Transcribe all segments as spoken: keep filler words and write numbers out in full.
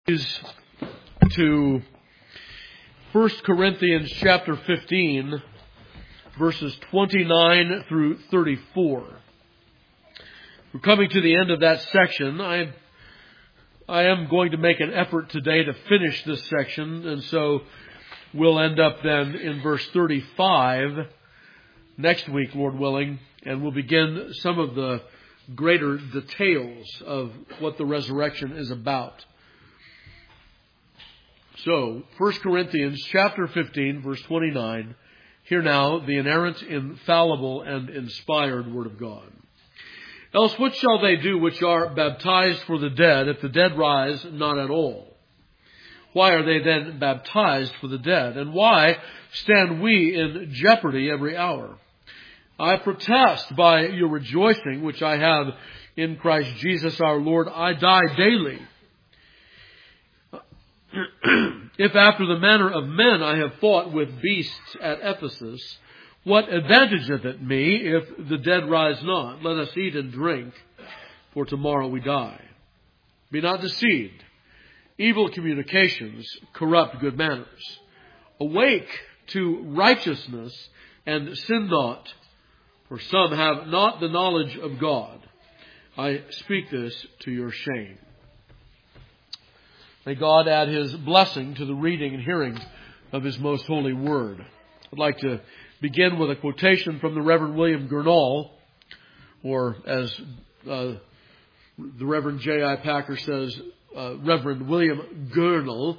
To First Corinthians chapter fifteen, verses twenty-nine through thirty-four. We're coming to the end of that section. I, I am going to make an effort today to finish this section, and so we'll end up then in verse thirty-five next week, Lord willing, and we'll begin some of the greater details of what the resurrection is about. So, First Corinthians chapter fifteen, verse twenty-nine. Hear now the inerrant, infallible, and inspired Word of God. Else what shall they do which are baptized for the dead, if the dead rise not at all? Why are they then baptized for the dead? And why stand we in jeopardy every hour? I protest by your rejoicing, which I have in Christ Jesus our Lord, I die daily. If after the manner of men I have fought with beasts at Ephesus, what advantageth it me if the dead rise not? Let us eat and drink, for tomorrow we die. Be not deceived. Evil communications corrupt good manners. Awake to righteousness and sin not, for some have not the knowledge of God. I speak this to your shame. May God add His blessing to the reading and hearing of His most holy word. I'd like to begin with a quotation from the Reverend William Gurnall, or as uh, the Reverend J I Packer says, uh, Reverend William Gurnall.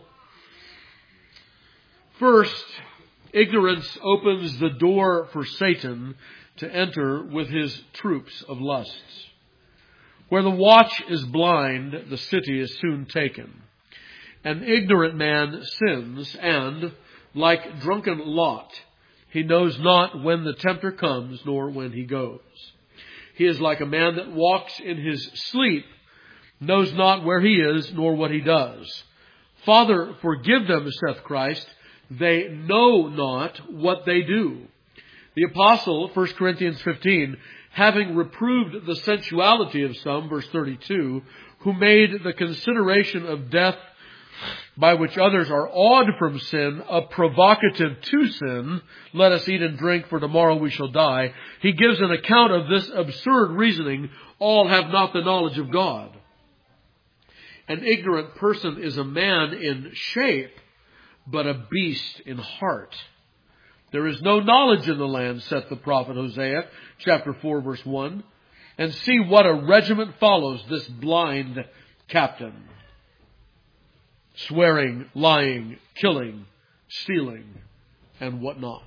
First, ignorance opens the door for Satan to enter with his troops of lusts. Where the watch is blind, the city is soon taken. An ignorant man sins, and, like drunken Lot, he knows not when the tempter comes, nor when he goes. He is like a man that walks in his sleep, knows not where he is, nor what he does. Father, forgive them, saith Christ, they know not what they do. The apostle, First Corinthians fifteen, having reproved the sensuality of some, verse thirty-two, who made the consideration of death by which others are awed from sin, a provocative to sin, let us eat and drink, for tomorrow we shall die. He gives an account of this absurd reasoning, all have not the knowledge of God. An ignorant person is a man in shape, but a beast in heart. There is no knowledge in the land, saith the prophet Hosea, chapter four, verse one. And see what a regiment follows this blind captain. Swearing, lying, killing, stealing, and whatnot.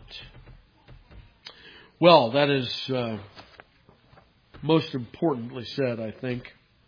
Well, that is uh, most importantly said, I think.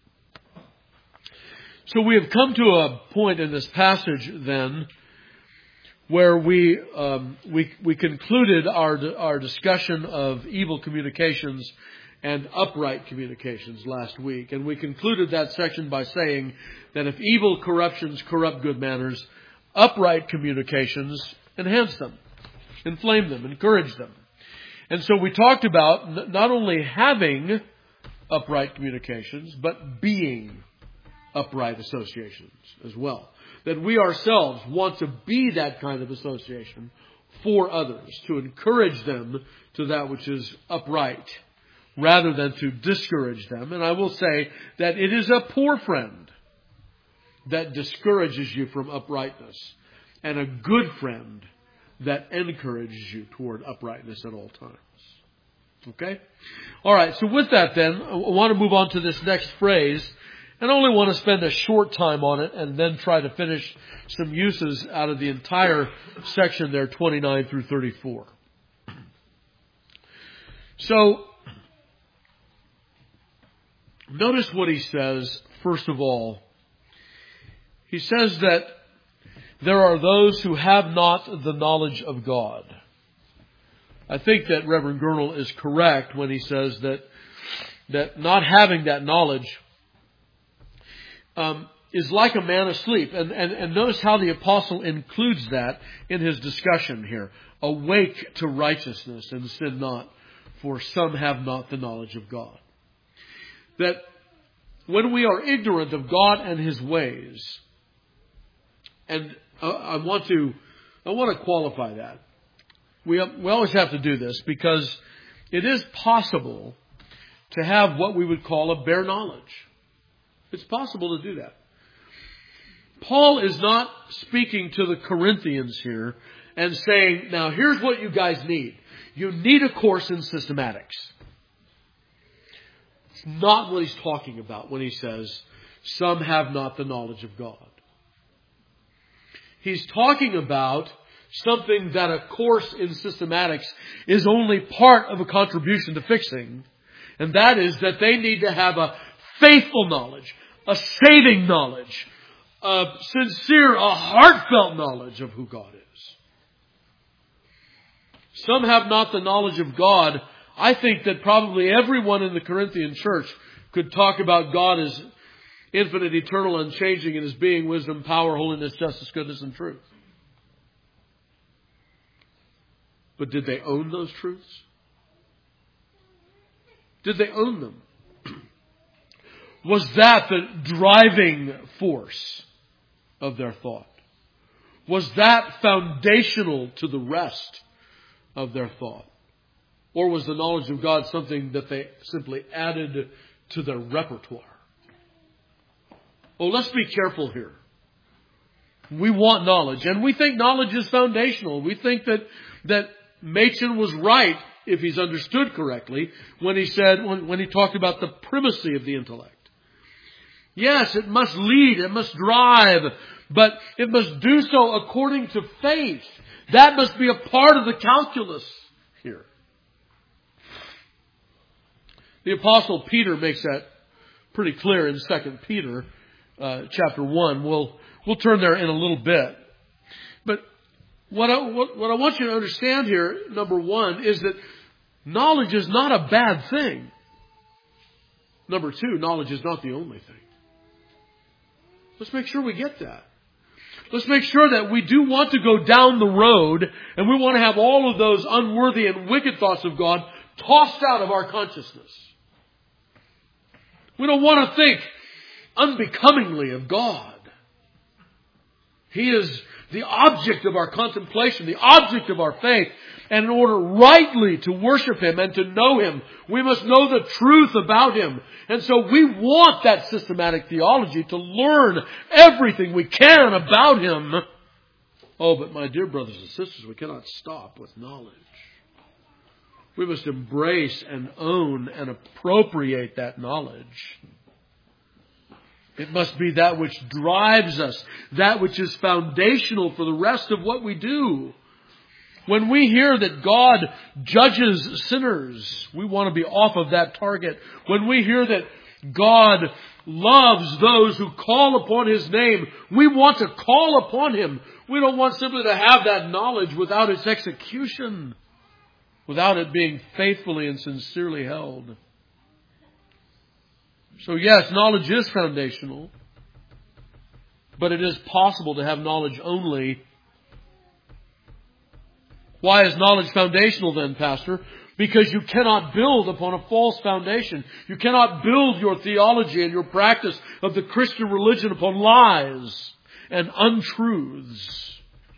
So we have come to a point in this passage, then, where we um, we we concluded our our discussion of evil communications and upright communications last week. And we concluded that section by saying that if evil corruptions corrupt good manners, upright communications enhance them, inflame them, encourage them. And so we talked about not only having upright communications, but being upright associations as well. That we ourselves want to be that kind of association for others, to encourage them to that which is upright, rather than to discourage them. And I will say that it is a poor friend that discourages you from uprightness, and a good friend that encourages you toward uprightness at all times. Okay? All right, so with that then, I want to move on to this next phrase, and I only want to spend a short time on it and then try to finish some uses out of the entire section there, twenty-nine through thirty-four. So, notice what he says, first of all. He says that there are those who have not the knowledge of God. I think that Reverend Gurnall is correct when he says that that not having that knowledge um, is like a man asleep. And, and, and notice how the apostle includes that in his discussion here. Awake to righteousness and sin not, for some have not the knowledge of God. That when we are ignorant of God and His ways, And uh, I want to, I want to qualify that. We, we always have to do this because it is possible to have what we would call a bare knowledge. It's possible to do that. Paul is not speaking to the Corinthians here and saying, now here's what you guys need. You need a course in systematics. It's not what he's talking about when he says, some have not the knowledge of God. He's talking about something that a course in systematics is only part of a contribution to fixing. And that is that they need to have a faithful knowledge, a saving knowledge, a sincere, a heartfelt knowledge of who God is. Some have not the knowledge of God. I think that probably everyone in the Corinthian church could talk about God as infinite, eternal, unchanging in His being, wisdom, power, holiness, justice, goodness, and truth. But did they own those truths? Did they own them? Was that the driving force of their thought? Was that foundational to the rest of their thought? Or was the knowledge of God something that they simply added to their repertoire? Oh, let's be careful here. We want knowledge, and we think knowledge is foundational. We think that that Machen was right, if he's understood correctly, when he said when, when he talked about the primacy of the intellect. Yes, it must lead, it must drive, but it must do so according to faith. That must be a part of the calculus here. The Apostle Peter makes that pretty clear in Second Peter uh, chapter one. We'll we'll turn there in a little bit. But what I, what, what I want you to understand here, number one, is that knowledge is not a bad thing. Number two, knowledge is not the only thing. Let's make sure we get that. Let's make sure that we do want to go down the road and we want to have all of those unworthy and wicked thoughts of God tossed out of our consciousness. We don't want to think unbecomingly of God. He is the object of our contemplation, the object of our faith. And in order rightly to worship Him and to know Him, we must know the truth about Him. And so we want that systematic theology to learn everything we can about Him. Oh, but my dear brothers and sisters, we cannot stop with knowledge. We must embrace and own and appropriate that knowledge. It must be that which drives us, that which is foundational for the rest of what we do. When we hear that God judges sinners, we want to be off of that target. When we hear that God loves those who call upon His name, we want to call upon Him. We don't want simply to have that knowledge without its execution, without it being faithfully and sincerely held. So yes, knowledge is foundational, but it is possible to have knowledge only. Why is knowledge foundational then, Pastor? Because you cannot build upon a false foundation. You cannot build your theology and your practice of the Christian religion upon lies and untruths.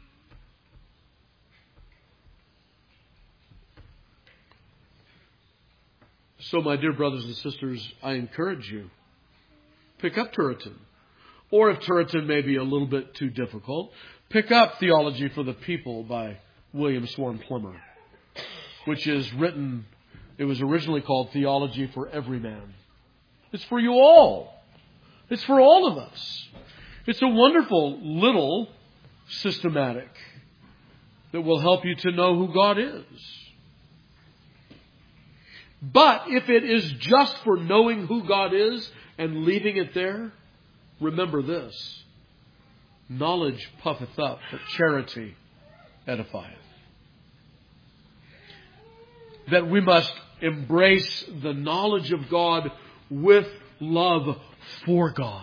So, my dear brothers and sisters, I encourage you, pick up Turretin. Or if Turretin may be a little bit too difficult, pick up Theology for the People by William Swan Plummer, which is written, it was originally called Theology for Every Man. It's for you all. It's for all of us. It's a wonderful little systematic that will help you to know who God is. But if it is just for knowing who God is and leaving it there, remember this: knowledge puffeth up, but charity edifieth. That we must embrace the knowledge of God with love for God.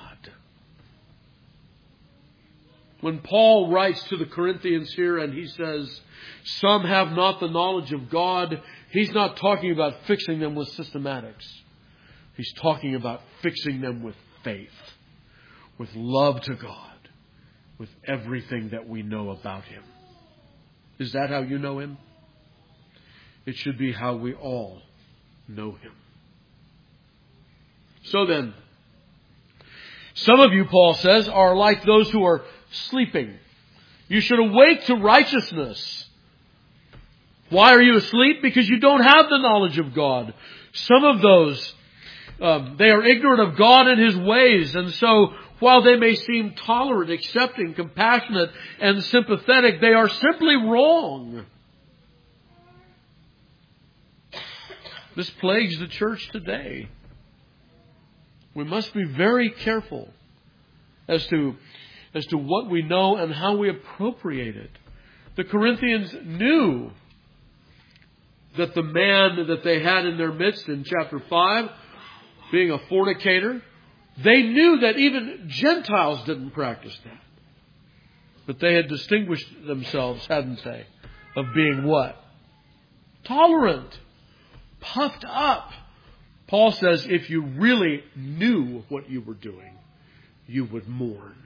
When Paul writes to the Corinthians here and he says, some have not the knowledge of God, he's not talking about fixing them with systematics. He's talking about fixing them with faith, with love to God, with everything that we know about Him. Is that how you know Him? It should be how we all know Him. So then, some of you, Paul says, are like those who are sleeping. You should awake to righteousness. Why are you asleep? Because you don't have the knowledge of God. Some of those, um, they are ignorant of God and His ways. And so, while they may seem tolerant, accepting, compassionate, and sympathetic, they are simply wrong. This plagues the church today. We must be very careful as to, as to what we know and how we appropriate it. The Corinthians knew that the man that they had in their midst in chapter five, being a fornicator, they knew that even Gentiles didn't practice that. But they had distinguished themselves, hadn't they, of being what? Tolerant, puffed up. Paul says if you really knew what you were doing, you would mourn.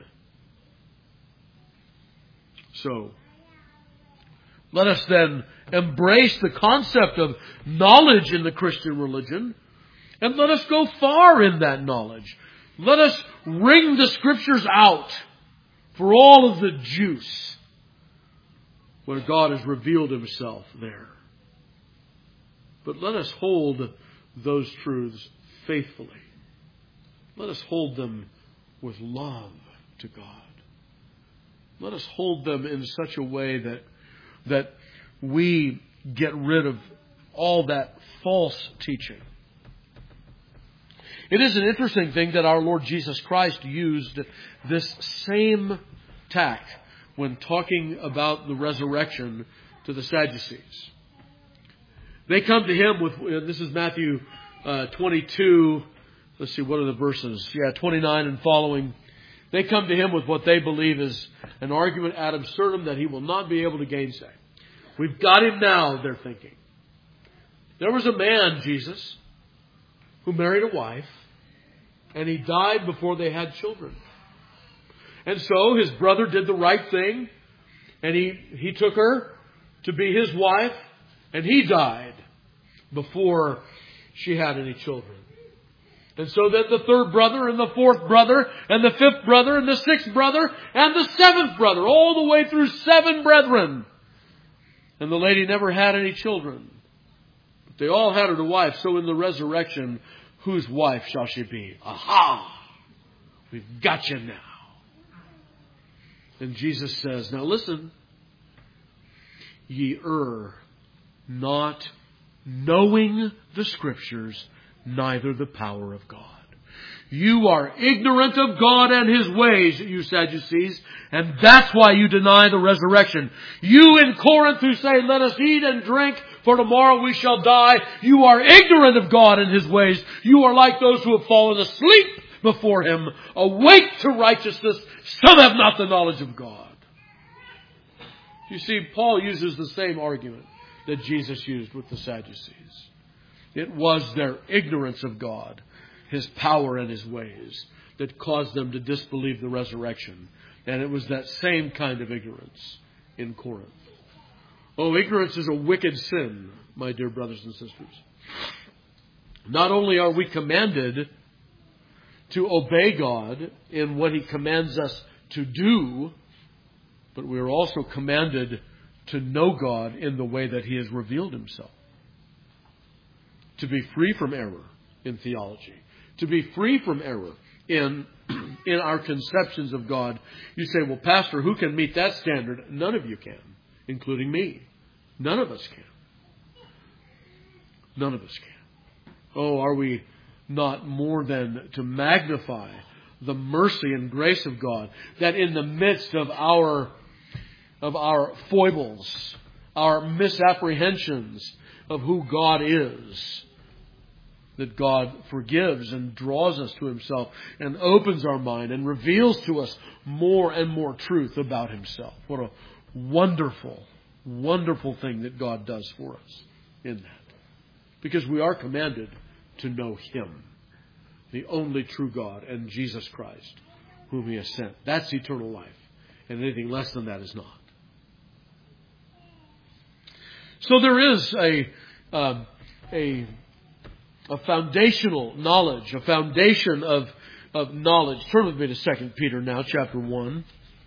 So, let us then embrace the concept of knowledge in the Christian religion, and let us go far in that knowledge. Let us wring the Scriptures out for all of the juice where God has revealed Himself there. But let us hold those truths faithfully. Let us hold them with love to God. Let us hold them in such a way that that we get rid of all that false teaching. It is an interesting thing that our Lord Jesus Christ used this same tack when talking about the resurrection to the Sadducees. They come to Him with, this is Matthew uh, twenty-two, let's see, what are the verses? Yeah, twenty-nine and following. They come to Him with what they believe is an argument ad absurdum that He will not be able to gainsay. We've got Him now, they're thinking. There was a man, Jesus, who married a wife, and he died before they had children. And so his brother did the right thing, and he, he took her to be his wife, and he died before she had any children. And so then the third brother, and the fourth brother, and the fifth brother, and the sixth brother, and the seventh brother, all the way through seven brethren. And the lady never had any children. But they all had her to wife. So in the resurrection, whose wife shall she be? Aha! We've got you now. And Jesus says, now listen. Ye err, not knowing the Scriptures, neither the power of God. You are ignorant of God and His ways, you Sadducees, and that's why you deny the resurrection. You in Corinth who say, let us eat and drink, for tomorrow we shall die. You are ignorant of God and His ways. You are like those who have fallen asleep before Him. Awake to righteousness. Some have not the knowledge of God. You see, Paul uses the same argument that Jesus used with the Sadducees. It was their ignorance of God, His power and His ways, that caused them to disbelieve the resurrection. And it was that same kind of ignorance in Corinth. Oh, ignorance is a wicked sin, my dear brothers and sisters. Not only are we commanded to obey God in what He commands us to do, but we are also commanded to know God in the way that He has revealed Himself. To be free from error in theology. To be free from error in, in our conceptions of God. You say, well, Pastor, who can meet that standard? None of you can, including me. None of us can. None of us can. Oh, are we not more than to magnify the mercy and grace of God, that in the midst of our, of our foibles, our misapprehensions of who God is, that God forgives and draws us to Himself and opens our mind and reveals to us more and more truth about Himself. What a wonderful, wonderful thing that God does for us in that. Because we are commanded to know Him, the only true God, and Jesus Christ, whom He has sent. That's eternal life. and anything less than that is not. So there is a, uh, a, a foundational knowledge, a foundation of, of knowledge. Turn with me to Second Peter now, chapter one.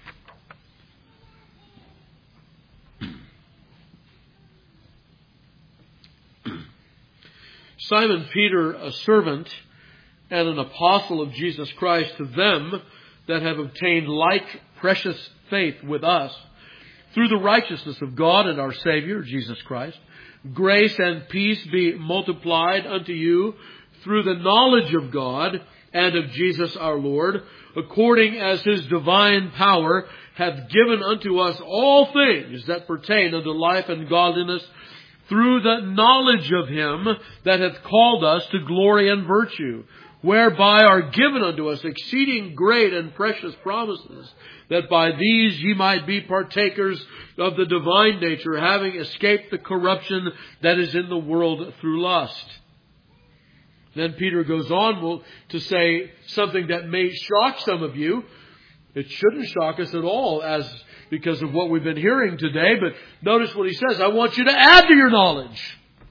Simon Peter, a servant and an apostle of Jesus Christ, to them that have obtained like precious faith with us, through the righteousness of God and our Savior, Jesus Christ, grace and peace be multiplied unto you through the knowledge of God and of Jesus our Lord, according as His divine power hath given unto us all things that pertain unto life and godliness, through the knowledge of Him that hath called us to glory and virtue, whereby are given unto us exceeding great and precious promises, that by these ye might be partakers of the divine nature, having escaped the corruption that is in the world through lust. Then Peter goes on to say something that may shock some of you. It shouldn't shock us at all as because of what we've been hearing today, but notice what he says. I want you to add to your knowledge.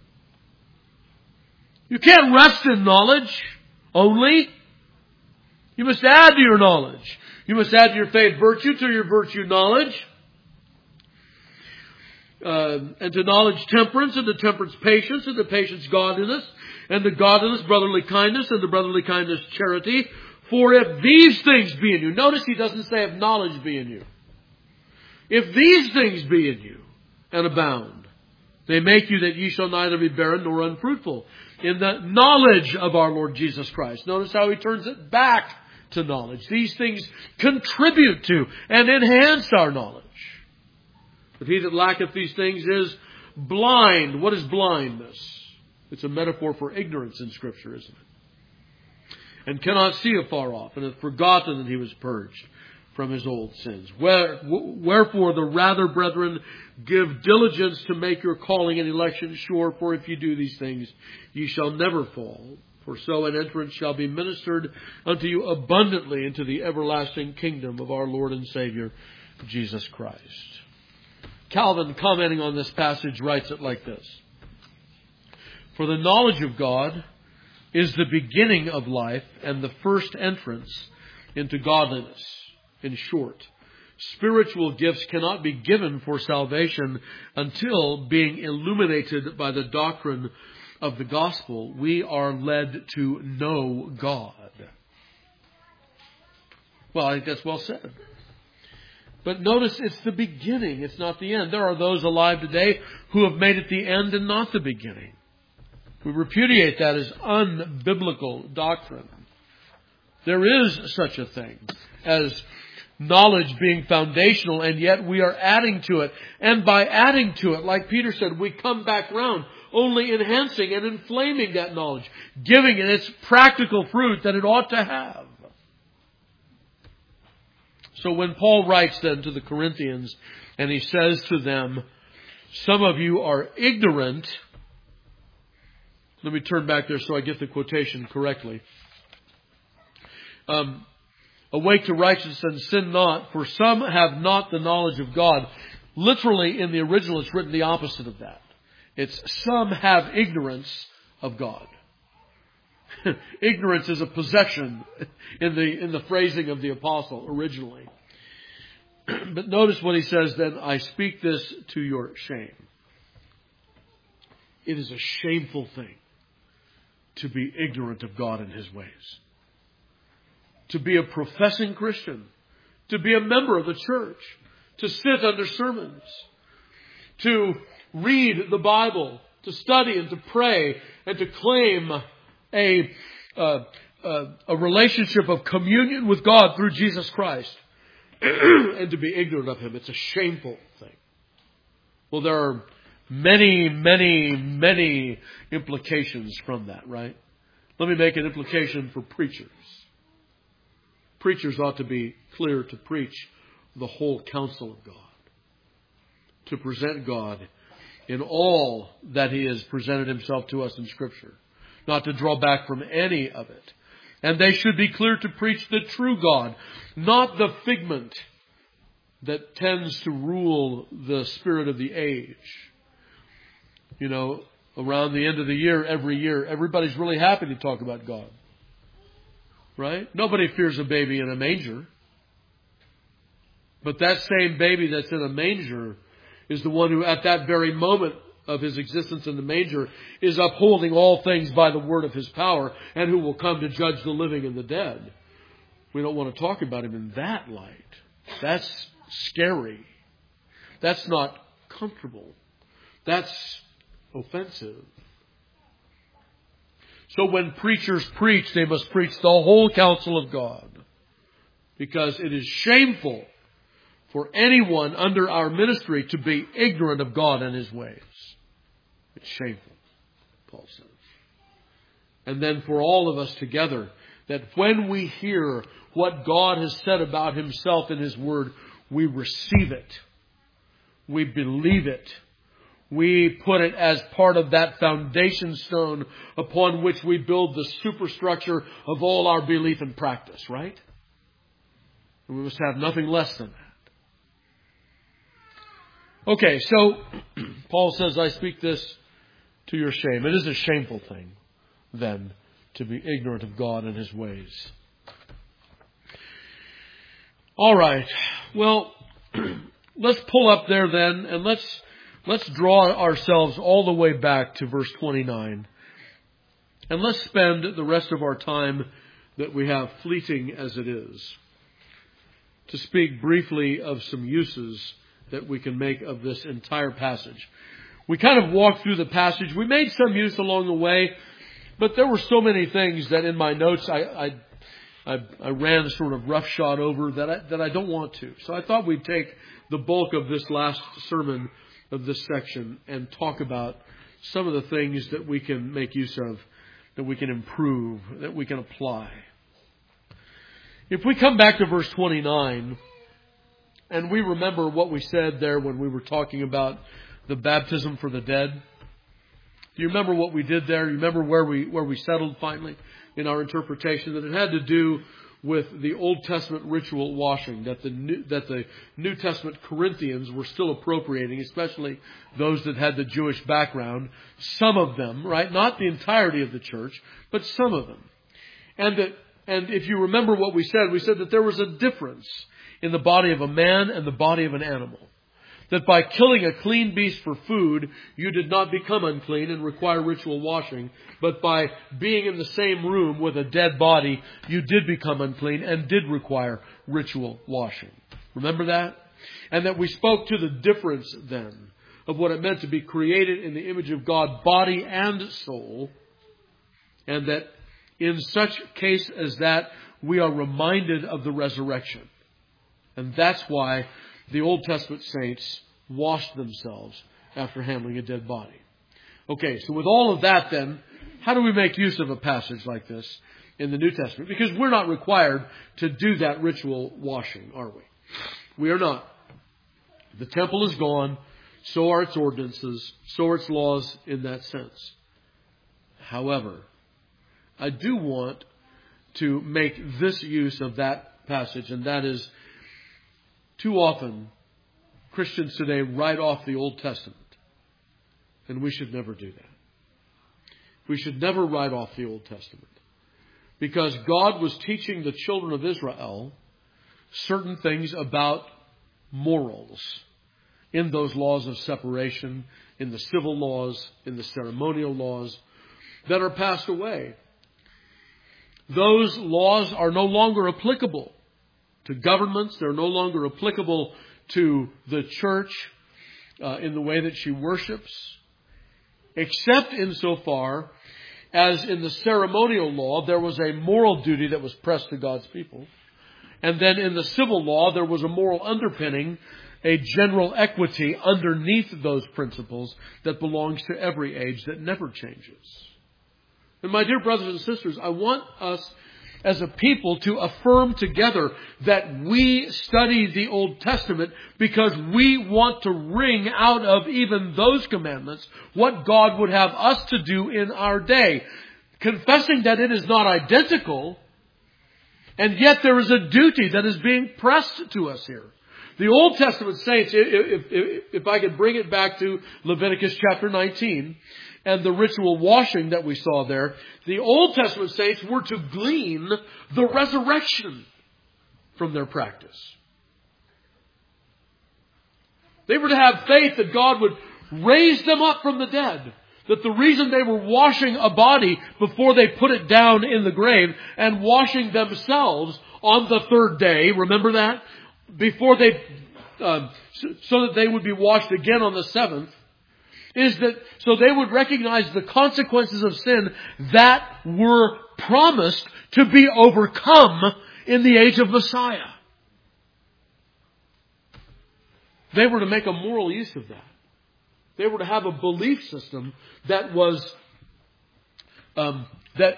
You can't rest in knowledge only. You must add to your knowledge. You must add to your faith virtue, to your virtue knowledge, uh, and to knowledge temperance, and to temperance patience, and to patience godliness, and to godliness brotherly kindness, and to brotherly kindness charity. For if these things be in you, notice he doesn't say if knowledge be in you. If these things be in you and abound, they make you that ye shall neither be barren nor unfruitful in the knowledge of our Lord Jesus Christ. Notice how he turns it back to knowledge. These things contribute to and enhance our knowledge. But he that lacketh these things is blind. What is blindness? It's a metaphor for ignorance in Scripture, isn't it? And cannot see afar off, and hath forgotten that he was purged from his old sins. Wherefore the rather, brethren, give diligence to make your calling and election sure, for if you do these things, ye shall never fall. For so an entrance shall be ministered unto you abundantly into the everlasting kingdom of our Lord and Savior, Jesus Christ. Calvin, commenting on this passage, writes it like this. For the knowledge of God is the beginning of life and the first entrance into godliness. In short, spiritual gifts cannot be given for salvation until, being illuminated by the doctrine of the gospel, we are led to know God. Well, I think that's well said. But notice it's the beginning, it's not the end. There are those alive today who have made it the end and not the beginning. We repudiate that as unbiblical doctrine. There is such a thing as knowledge being foundational, and yet we are adding to it. And by adding to it, like Peter said, we come back round, only enhancing and inflaming that knowledge, giving it its practical fruit that it ought to have. So when Paul writes then to the Corinthians, and he says to them, some of you are ignorant. Let me turn back there so I get the quotation correctly. Um, Awake to righteousness and sin not, for some have not the knowledge of God. Literally, in the original, it's written the opposite of that. It's some have ignorance of God. Ignorance is a possession in the in the phrasing of the apostle originally. But notice what he says then, I speak this to your shame. It is a shameful thing to be ignorant of God and His ways. To be a professing Christian, to be a member of the church, to sit under sermons, to read the Bible, to study and to pray, and to claim a, uh, uh, a relationship of communion with God through Jesus Christ, and to be ignorant of Him. It's a shameful thing. Well, there are many, many, many implications from that, right? Let me make an implication for preachers. Preachers ought to be clear to preach the whole counsel of God. To present God in all that He has presented Himself to us in Scripture. Not to draw back from any of it. And they should be clear to preach the true God. Not the figment that tends to rule the spirit of the age. You know, around the end of the year, every year, everybody's really happy to talk about God. Right? Nobody fears a baby in a manger. But that same baby that's in a manger is the one who at that very moment of his existence in the manger is upholding all things by the word of his power, and who will come to judge the living and the dead. We don't want to talk about him in that light. That's scary. That's not comfortable. That's offensive. So when preachers preach, they must preach the whole counsel of God, because it is shameful for anyone under our ministry to be ignorant of God and His ways. It's shameful, Paul says. And then for all of us together, that when we hear what God has said about Himself in His Word, we receive it. We believe it. We put it as part of that foundation stone upon which we build the superstructure of all our belief and practice, right? And we must have nothing less than that. Okay, so Paul says, I speak this to your shame. It is a shameful thing, then, to be ignorant of God and His ways. All right. Well, let's pull up there then, and let's let's draw ourselves all the way back to verse twenty-nine. And let's spend the rest of our time that we have, fleeting as it is, to speak briefly of some uses that we can make of this entire passage. We kind of walked through the passage. We made some use along the way, but there were so many things that in my notes I I, I, I ran sort of roughshod over that I, that I don't want to. So I thought we'd take the bulk of this last sermon of this section and talk about some of the things that we can make use of, that we can improve, that we can apply. If we come back to verse twenty-nine, and we remember what we said there when we were talking about the baptism for the dead. Do you remember what we did there? You remember where we where we settled finally in our interpretation? That it had to do with the Old Testament ritual washing that the New, that the New Testament Corinthians were still appropriating, especially those that had the Jewish background. Some of them, right? Not the entirety of the church, but some of them. And that, and if you remember what we said, we said that there was a difference in the body of a man and the body of an animal. That by killing a clean beast for food, you did not become unclean and require ritual washing. But by being in the same room with a dead body, you did become unclean and did require ritual washing. Remember that? And that we spoke to the difference then of what it meant to be created in the image of God, body and soul. And that in such case as that, we are reminded of the resurrection. And that's why the Old Testament saints washed themselves after handling a dead body. Okay, so with all of that then, how do we make use of a passage like this in the New Testament? Because we're not required to do that ritual washing, are we? We are not. The temple is gone, so are its ordinances, so are its laws in that sense. However, I do want to make this use of that passage, and that is, too often, Christians today write off the Old Testament. And we should never do that. We should never write off the Old Testament. Because God was teaching the children of Israel certain things about morals in those laws of separation, in the civil laws, in the ceremonial laws that are passed away. Those laws are no longer applicable to governments. They're no longer applicable to the church uh, in the way that she worships, except insofar as in the ceremonial law there was a moral duty that was pressed to God's people. And then in the civil law there was a moral underpinning, a general equity underneath those principles that belongs to every age, that never changes. And my dear brothers and sisters, I want us as a people to affirm together that we study the Old Testament because we want to wring out of even those commandments what God would have us to do in our day. Confessing that it is not identical, and yet there is a duty that is being pressed to us here. The Old Testament saints, if, if, if I could bring it back to Leviticus chapter nineteen and the ritual washing that we saw there, the Old Testament saints were to glean the resurrection from their practice. They were to have faith that God would raise them up from the dead. That the reason they were washing a body before they put it down in the grave and washing themselves on the third day, remember that? Before they, uh, so that they would be washed again on the seventh, is that so they would recognize the consequences of sin that were promised to be overcome in the age of Messiah. They were to make a moral use of that. They were to have a belief system that was um, that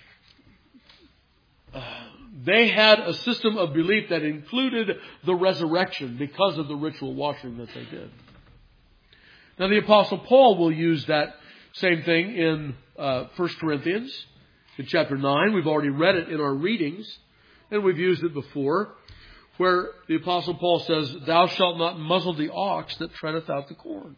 uh, they had a system of belief that included the resurrection because of the ritual washing that they did. Now the Apostle Paul will use that same thing in uh, First Corinthians in chapter nine. We've already read it in our readings, and we've used it before, where the Apostle Paul says, "Thou shalt not muzzle the ox that treadeth out the corn."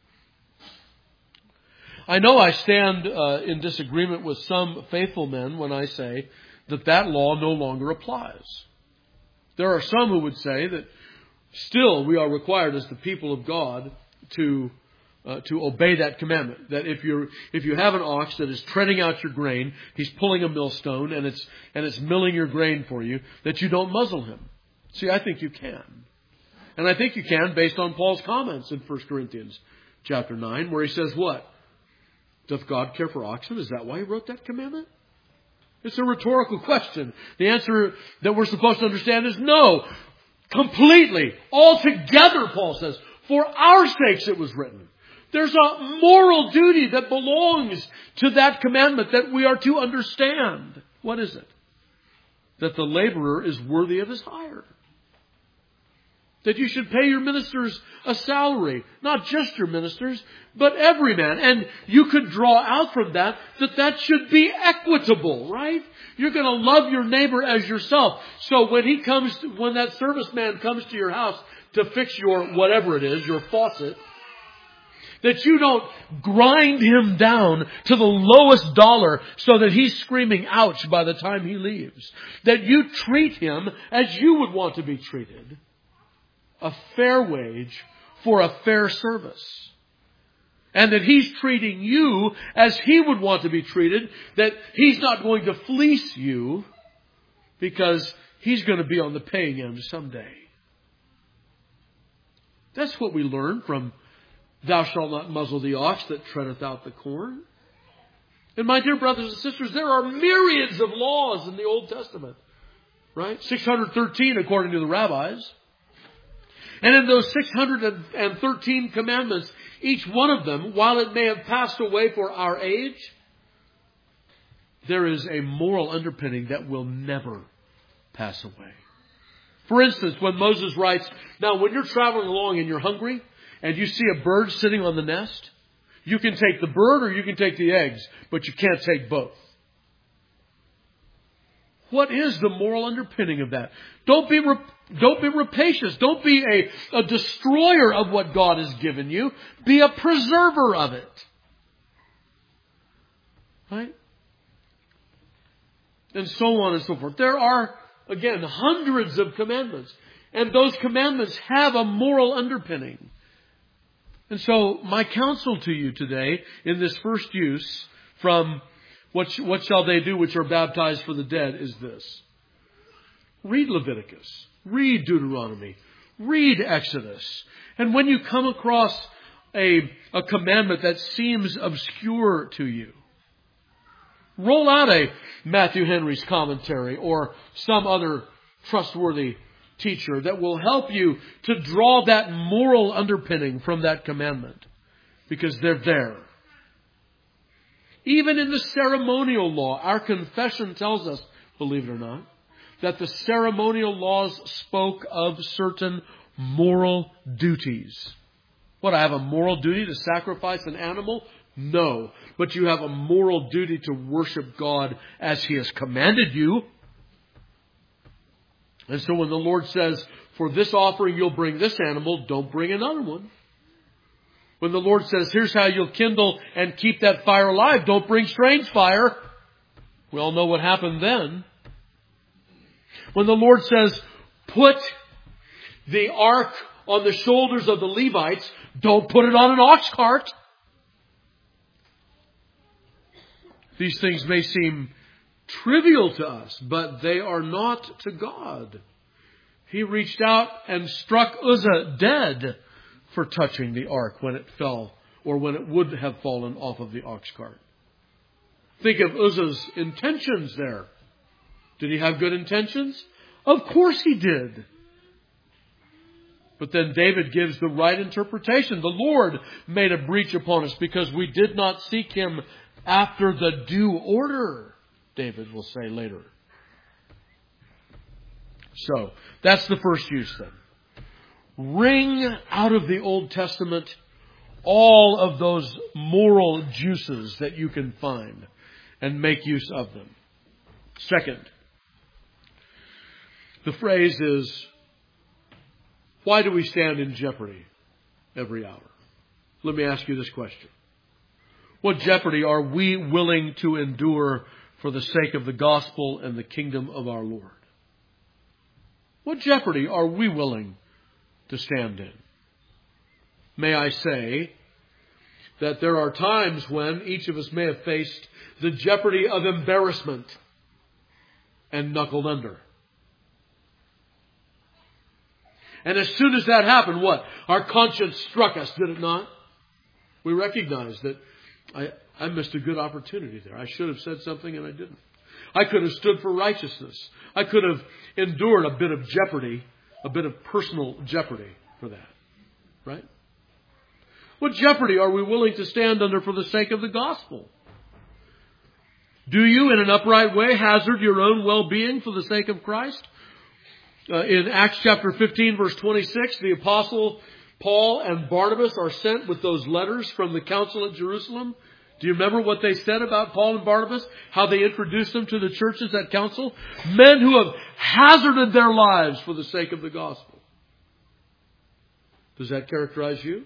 I know I stand uh, in disagreement with some faithful men when I say that that law no longer applies. There are some who would say that still we are required as the people of God to uh, to obey that commandment. That if you if you have an ox that is treading out your grain, he's pulling a millstone and it's and it's milling your grain for you, that you don't muzzle him. See, I think you can. And I think you can based on Paul's comments in First Corinthians chapter nine, where he says what? Doth God care for oxen? Is that why he wrote that commandment? It's a rhetorical question. The answer that we're supposed to understand is no. Completely. Altogether, Paul says. For our sakes it was written. There's a moral duty that belongs to that commandment that we are to understand. What is it? That the laborer is worthy of his hire. That you should pay your ministers a salary. Not just your ministers, but every man. And you could draw out from that that that should be equitable, right? You're going to love your neighbor as yourself. So when he comes, when that serviceman comes to your house to fix your whatever it is, your faucet, that you don't grind him down to the lowest dollar so that he's screaming ouch by the time he leaves. That you treat him as you would want to be treated. A fair wage for a fair service. And that he's treating you as he would want to be treated. That he's not going to fleece you because he's going to be on the paying end someday. That's what we learn from "Thou shalt not muzzle the ox that treadeth out the corn." And my dear brothers and sisters, there are myriads of laws in the Old Testament. Right? six hundred thirteen according to the rabbis. And in those six hundred thirteen commandments, each one of them, while it may have passed away for our age, there is a moral underpinning that will never pass away. For instance, when Moses writes, now when you're traveling along and you're hungry and you see a bird sitting on the nest, you can take the bird or you can take the eggs, but you can't take both. What is the moral underpinning of that? Don't be don't be rapacious. Don't be a, a destroyer of what God has given you. Be a preserver of it. Right? And so on and so forth. There are, again, hundreds of commandments. And those commandments have a moral underpinning. And so my counsel to you today in this first use from What, what shall they do which are baptized for the dead is this. Read Leviticus. Read Deuteronomy. Read Exodus. And when you come across a, a commandment that seems obscure to you, roll out a Matthew Henry's commentary or some other trustworthy teacher that will help you to draw that moral underpinning from that commandment. Because they're there. Even in the ceremonial law, our confession tells us, believe it or not, that the ceremonial laws spoke of certain moral duties. What, I have a moral duty to sacrifice an animal? No. But you have a moral duty to worship God as He has commanded you. And so when the Lord says, for this offering you'll bring this animal, don't bring another one. When the Lord says, here's how you'll kindle and keep that fire alive, don't bring strange fire. We all know what happened then. When the Lord says, put the ark on the shoulders of the Levites, don't put it on an ox cart. These things may seem trivial to us, but they are not to God. He reached out and struck Uzzah dead for touching the ark when it fell, or when it would have fallen off of the ox cart. Think of Uzzah's intentions there. Did he have good intentions? Of course he did. But then David gives the right interpretation. The Lord made a breach upon us because we did not seek Him after the due order, David will say later. So, that's the first use then. Wring out of the Old Testament all of those moral juices that you can find and make use of them. Second, the phrase is, why do we stand in jeopardy every hour? Let me ask you this question. What jeopardy are we willing to endure for the sake of the gospel and the kingdom of our Lord? What jeopardy are we willing to stand in? May I say that there are times when each of us may have faced the jeopardy of embarrassment and knuckled under. And as soon as that happened, what? Our conscience struck us, did it not? We recognized that I, I missed a good opportunity there. I should have said something and I didn't. I could have stood for righteousness. I could have endured a bit of jeopardy, a bit of personal jeopardy for that. Right? What jeopardy are we willing to stand under for the sake of the gospel? Do you, in an upright way, hazard your own well-being for the sake of Christ? Uh, in Acts chapter fifteen, verse twenty-six, the apostle Paul and Barnabas are sent with those letters from the council at Jerusalem. Do you remember what they said about Paul and Barnabas? How they introduced them to the churches at council? Men who have hazarded their lives for the sake of the gospel. Does that characterize you?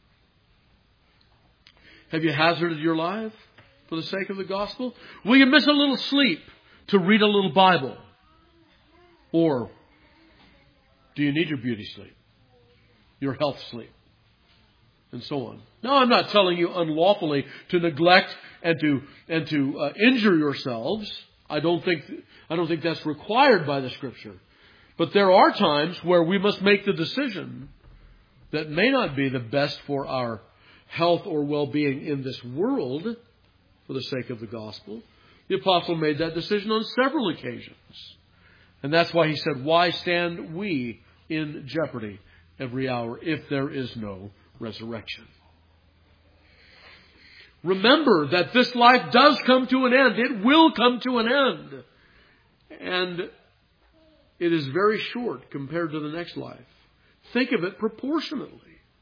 Have you hazarded your life for the sake of the gospel? Will you miss a little sleep to read a little Bible? Or do you need your beauty sleep? Your health sleep? And so on. Now, I'm not telling you unlawfully to neglect and to and to uh, injure yourselves. I don't think I don't think that's required by the Scripture. But there are times where we must make the decision that may not be the best for our health or well-being in this world for the sake of the gospel. The apostle made that decision on several occasions. And that's why he said, why stand we in jeopardy every hour if there is no resurrection? Remember that this life does come to an end. It will come to an end. And it is very short compared to the next life. Think of it proportionately.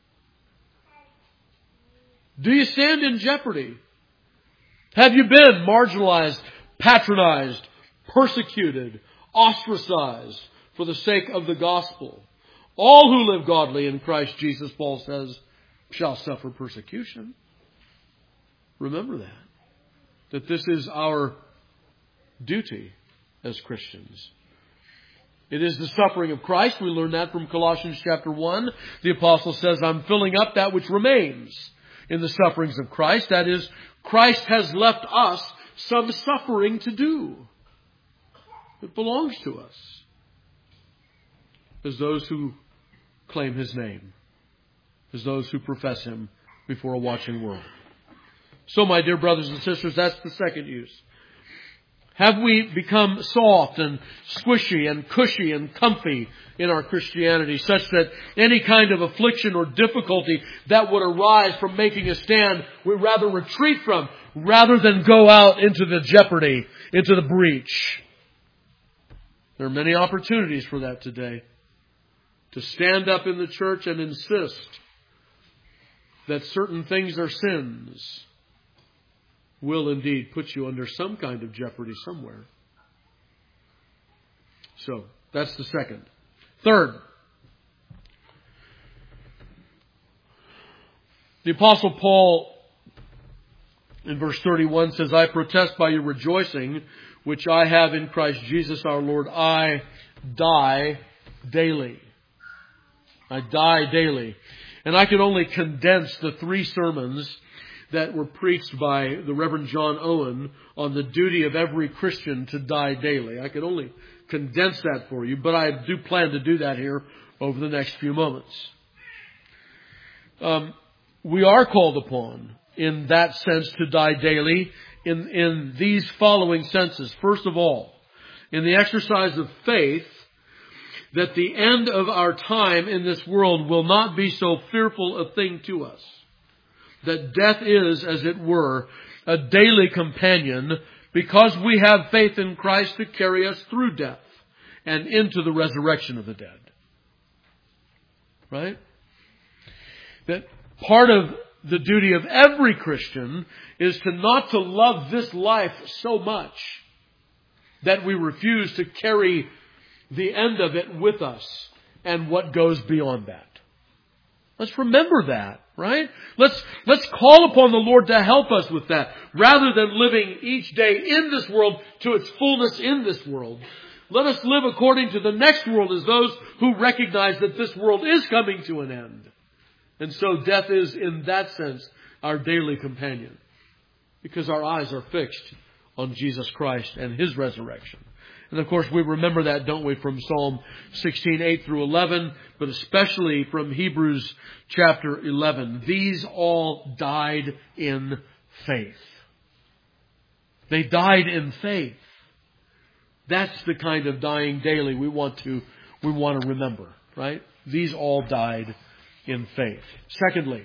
Do you stand in jeopardy? Have you been marginalized, patronized, persecuted, ostracized for the sake of the gospel? All who live godly in Christ Jesus, Paul says, shall suffer persecution. Remember that. That this is our duty as Christians. It is the suffering of Christ. We learn that from Colossians chapter one. The apostle says, I'm filling up that which remains in the sufferings of Christ. That is, Christ has left us some suffering to do. It belongs to us as those who claim His name, as those who profess Him before a watching world. So, my dear brothers and sisters, that's the second use. Have we become soft and squishy and cushy and comfy in our Christianity such that any kind of affliction or difficulty that would arise from making a stand, we rather retreat from rather than go out into the jeopardy, into the breach? There are many opportunities for that today. To stand up in the church and insist that certain things are sins will indeed put you under some kind of jeopardy somewhere. So, that's the second. Third, The Apostle Paul in verse thirty-one says, I protest by your rejoicing, which I have in Christ Jesus our Lord, I die daily. I die daily. And I can only condense the three sermons that were preached by the Reverend John Owen on the duty of every Christian to die daily. I can only condense that for you, but I do plan to do that here over the next few moments. Um, we are called upon in that sense to die daily in, in these following senses. First of all, in the exercise of faith, that the end of our time in this world will not be so fearful a thing to us. That death is, as it were, a daily companion because we have faith in Christ to carry us through death and into the resurrection of the dead. Right? That part of the duty of every Christian is to not to love this life so much that we refuse to carry the end of it with us and what goes beyond that. Let's remember that, right? Let's, let's call upon the Lord to help us with that. Rather than living each day in this world to its fullness in this world, let us live according to the next world as those who recognize that this world is coming to an end. And so death is, in that sense, our daily companion. Because our eyes are fixed on Jesus Christ and His resurrection. And of course we remember that, don't we, from Psalm sixteen, eight through eleven, but especially from Hebrews chapter eleven. These all died in faith. They died in faith. That's the kind of dying daily we want to, we want to remember, right? These all died in faith. Secondly,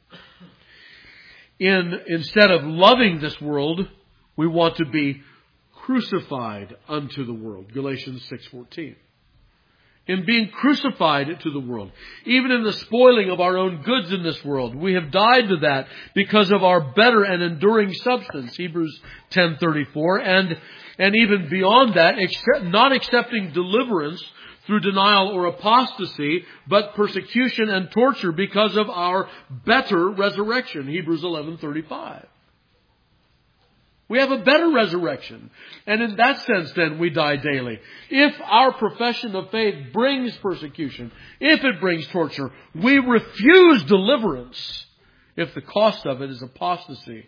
in, instead of loving this world, we want to be crucified unto the world. Galatians six fourteen. In being crucified to the world. Even in the spoiling of our own goods in this world. We have died to that because of our better and enduring substance. Hebrews ten thirty-four. And, and even beyond that, except, not accepting deliverance through denial or apostasy, but persecution and torture because of our better resurrection. Hebrews eleven thirty-five. We have a better resurrection. And in that sense, then, we die daily. If our profession of faith brings persecution, if it brings torture, we refuse deliverance if the cost of it is apostasy.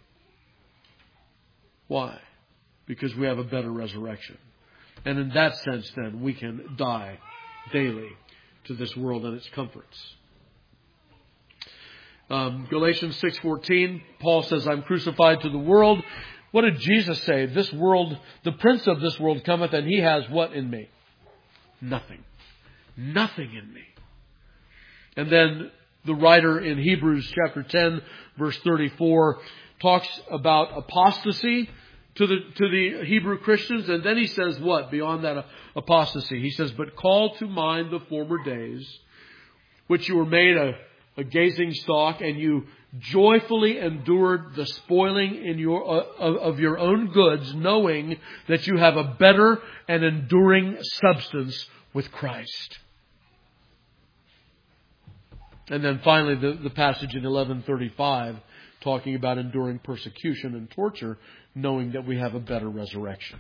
Why? Because we have a better resurrection. And in that sense, then, we can die daily to this world and its comforts. Um, Galatians six fourteen, Paul says, I'm crucified to the world. What did Jesus say? This world, the prince of this world cometh, and he has what in me? Nothing. Nothing in me. And then the writer in Hebrews chapter ten, verse thirty-four, talks about apostasy to the, to the Hebrew Christians. And then he says what beyond that apostasy? He says, but call to mind the former days, which you were made a, a gazing stock, and you joyfully endured the spoiling in your, uh, of, of your own goods, knowing that you have a better and enduring substance with Christ. And then finally the, the passage in eleven thirty-five talking about enduring persecution and torture, knowing that we have a better resurrection.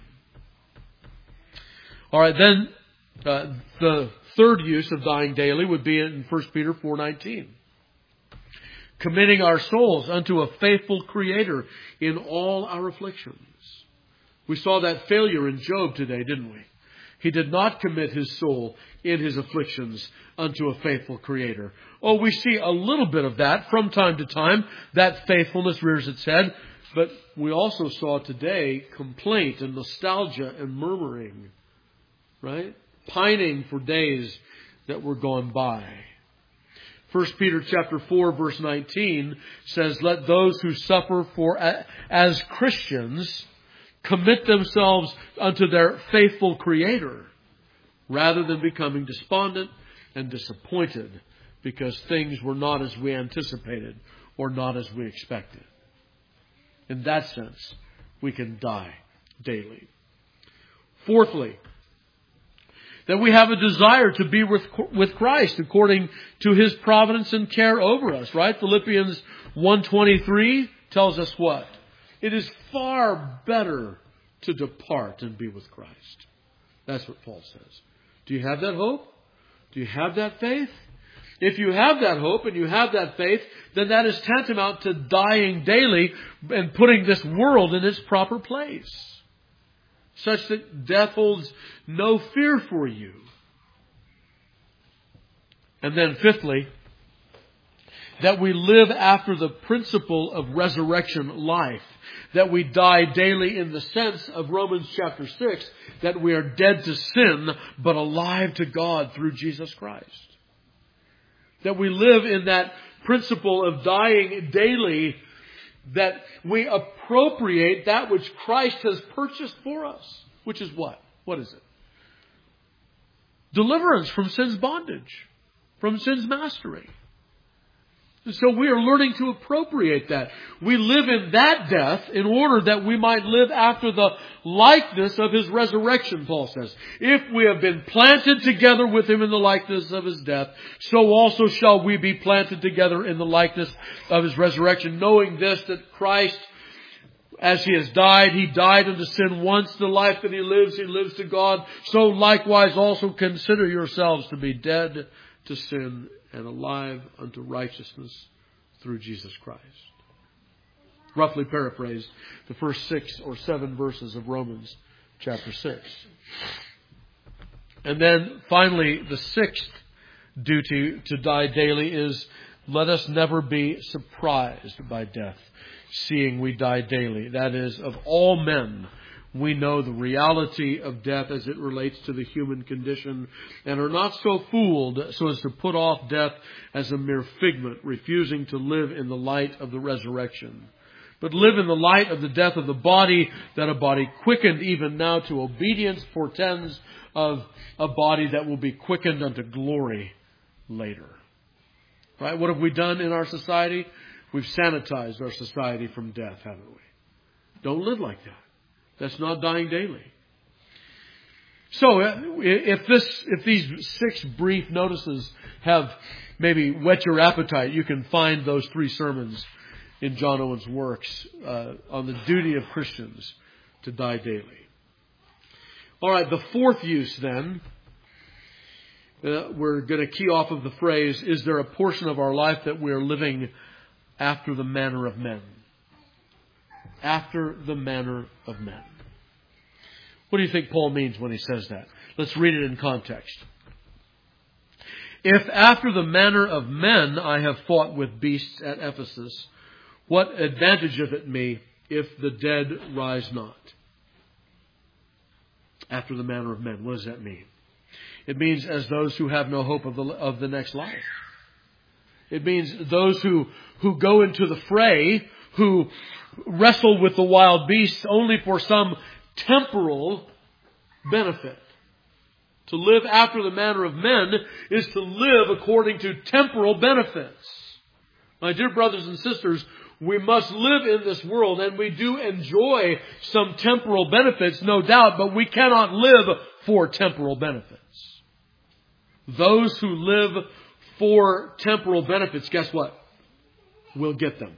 All right, then uh, the third use of dying daily would be in First Peter four nineteen. Committing our souls unto a faithful Creator in all our afflictions. We saw that failure in Job today, didn't we? He did not commit his soul in his afflictions unto a faithful Creator. Oh, we see a little bit of that from time to time. That faithfulness rears its head. But we also saw today complaint and nostalgia and murmuring. Right? Pining for days that were gone by. First Peter chapter four verse nineteen says, let those who suffer for as Christians commit themselves unto their faithful Creator rather than becoming despondent and disappointed because things were not as we anticipated or not as we expected. In that sense, we can die daily. Fourthly, That we have a desire to be with, with Christ according to His providence and care over us, right? Philippians one twenty-three tells us what? It is far better to depart and be with Christ. That's what Paul says. Do you have that hope? Do you have that faith? If you have that hope and you have that faith, then that is tantamount to dying daily and putting this world in its proper place, such that death holds no fear for you. And then fifthly, that we live after the principle of resurrection life. That we die daily in the sense of Romans chapter six, that we are dead to sin, but alive to God through Jesus Christ. That we live in that principle of dying daily, that we appropriate that which Christ has purchased for us. Which is what? What is it? Deliverance from sin's bondage, from sin's mastery. So we are learning to appropriate that. We live in that death in order that we might live after the likeness of His resurrection, Paul says. If we have been planted together with Him in the likeness of His death, so also shall we be planted together in the likeness of His resurrection, knowing this, that Christ, as He has died, He died unto sin once. The life that He lives, He lives to God. So likewise also consider yourselves to be dead to sin and alive unto righteousness through Jesus Christ. Roughly paraphrased, the first six or seven verses of Romans chapter six. And then finally, the sixth duty to die daily is, let us never be surprised by death, seeing we die daily. That is, of all men, we know the reality of death as it relates to the human condition, and are not so fooled so as to put off death as a mere figment, refusing to live in the light of the resurrection, but live in the light of the death of the body, that a body quickened even now to obedience portends of a body that will be quickened unto glory later. Right? What have we done in our society? We've sanitized our society from death, haven't we? Don't live like that. That's not dying daily. So, if this, if these six brief notices have maybe whet your appetite, you can find those three sermons in John Owen's works uh, on the duty of Christians to die daily. All right, the fourth use then, uh, we're going to key off of the phrase, is there a portion of our life that we are living after the manner of men? After the manner of men. What do you think Paul means when he says that? Let's read it in context. If after the manner of men I have fought with beasts at Ephesus, what advantage of it me if the dead rise not? After the manner of men. What does that mean? It means as those who have no hope of the, of the next life. It means those who, who go into the fray, who wrestle with the wild beasts only for some temporal benefit. To live after the manner of men is to live according to temporal benefits. My dear brothers and sisters, we must live in this world, and we do enjoy some temporal benefits, no doubt, but we cannot live for temporal benefits. Those who live for temporal benefits, guess what? Will get them.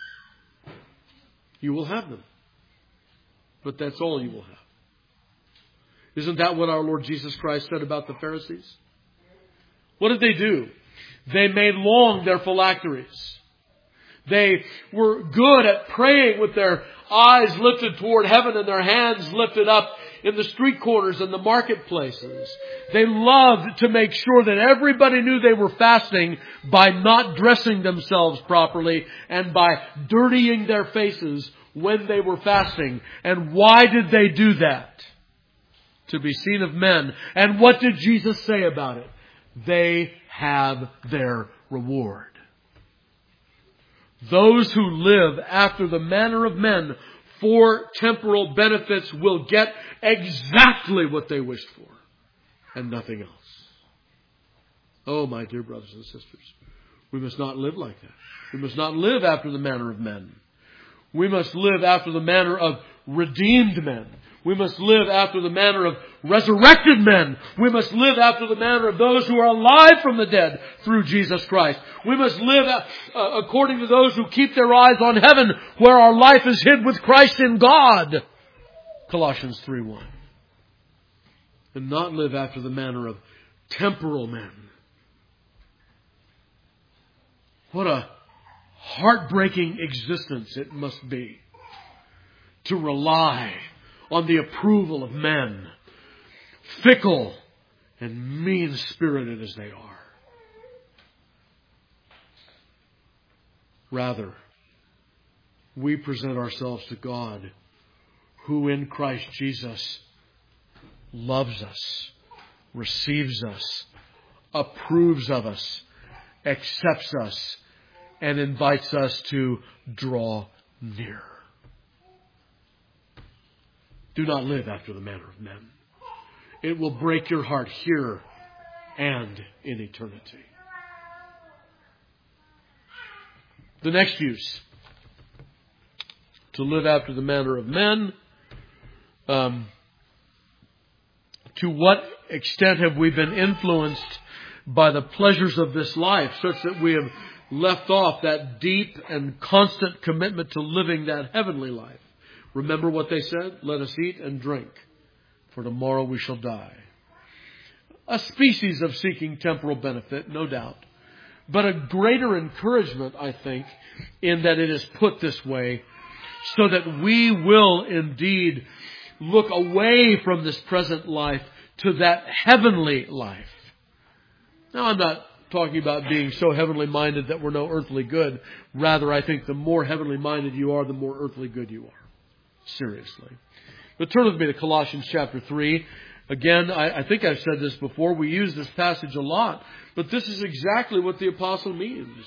You will have them. But that's all you will have. Isn't that what our Lord Jesus Christ said about the Pharisees? What did they do? They made long their phylacteries. They were good at praying with their eyes lifted toward heaven and their hands lifted up in the street corners and the marketplaces. They loved to make sure that everybody knew they were fasting by not dressing themselves properly and by dirtying their faces when they were fasting. And why did they do that? To be seen of men. And what did Jesus say about it? They have their reward. Those who live after the manner of men for temporal benefits will get exactly what they wished for and nothing else. Oh, my dear brothers and sisters, we must not live like that. We must not live after the manner of men. We must live after the manner of redeemed men. We must live after the manner of resurrected men. We must live after the manner of those who are alive from the dead through Jesus Christ. We must live uh, according to those who keep their eyes on heaven, where our life is hid with Christ in God. Colossians three one. And not live after the manner of temporal men. What a heartbreaking existence it must be to rely on the approval of men, fickle and mean-spirited as they are. Rather, we present ourselves to God, who in Christ Jesus loves us, receives us, approves of us, accepts us, and invites us to draw near. Do not live after the manner of men. It will break your heart here and in eternity. The next use. To live after the manner of men. Um, to what extent have we been influenced by the pleasures of this life, such that we have left off that deep and constant commitment to living that heavenly life? Remember what they said? Let us eat and drink, for tomorrow we shall die. A species of seeking temporal benefit, no doubt. But a greater encouragement, I think, in that it is put this way, so that we will indeed look away from this present life to that heavenly life. Now, I'm not talking about being so heavenly minded that we're no earthly good. Rather, I think the more heavenly minded you are, the more earthly good you are. Seriously. But turn with me to Colossians chapter three. Again, I, I think I've said this before. We use this passage a lot. But this is exactly what the apostle means.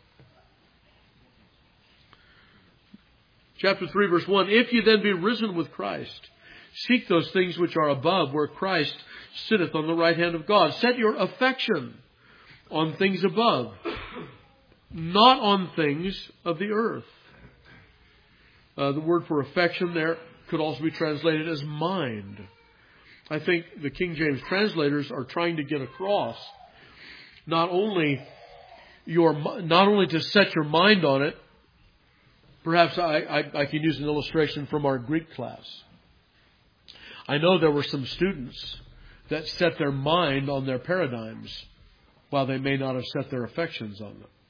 Chapter three, verse one. If you then be risen with Christ, seek those things which are above, where Christ sitteth on the right hand of God. Set your affection on things above, not on things of the earth. Uh, the word for affection there could also be translated as mind. I think the King James translators are trying to get across not only your not only to set your mind on it. Perhaps I, I, I can use an illustration from our Greek class. I know there were some students that set their mind on their paradigms, while they may not have set their affections on them.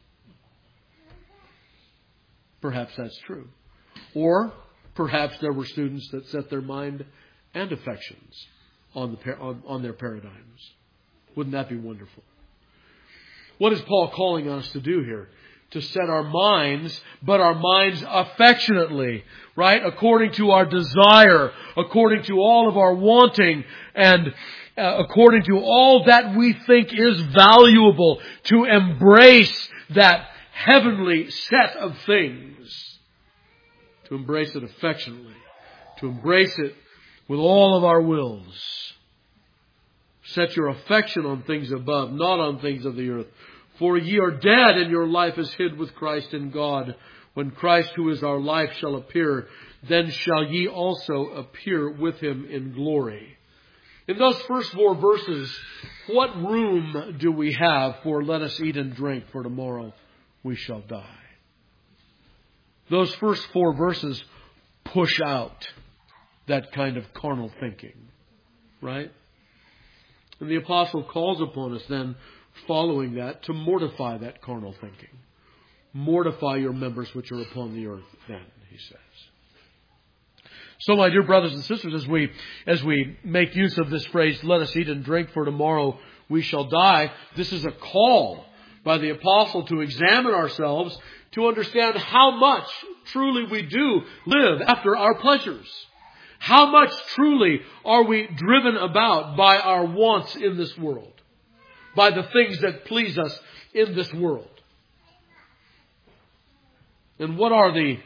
Perhaps that's true. Or perhaps there were students that set their mind and affections on, the, on, on their paradigms. Wouldn't that be wonderful? What is Paul calling us to do here? To set our minds, but our minds affectionately, right? According to our desire, according to all of our wanting, and uh, according to all that we think is valuable, to embrace that heavenly set of things. To embrace it affectionately. To embrace it with all of our wills. Set your affection on things above, not on things of the earth. For ye are dead, and your life is hid with Christ in God. When Christ, who is our life, shall appear, then shall ye also appear with him in glory. In those first four verses, what room do we have for let us eat and drink, for tomorrow we shall die? Those first four verses push out that kind of carnal thinking, right? And the apostle calls upon us then, following that, to mortify that carnal thinking. Mortify your members which are upon the earth, then, he says. So, my dear brothers and sisters, as we as we make use of this phrase, let us eat and drink, for tomorrow we shall die, this is a call by the apostle to examine ourselves, to understand how much truly we do live after our pleasures. How much truly are we driven about by our wants in this world, by the things that please us in this world. And what are the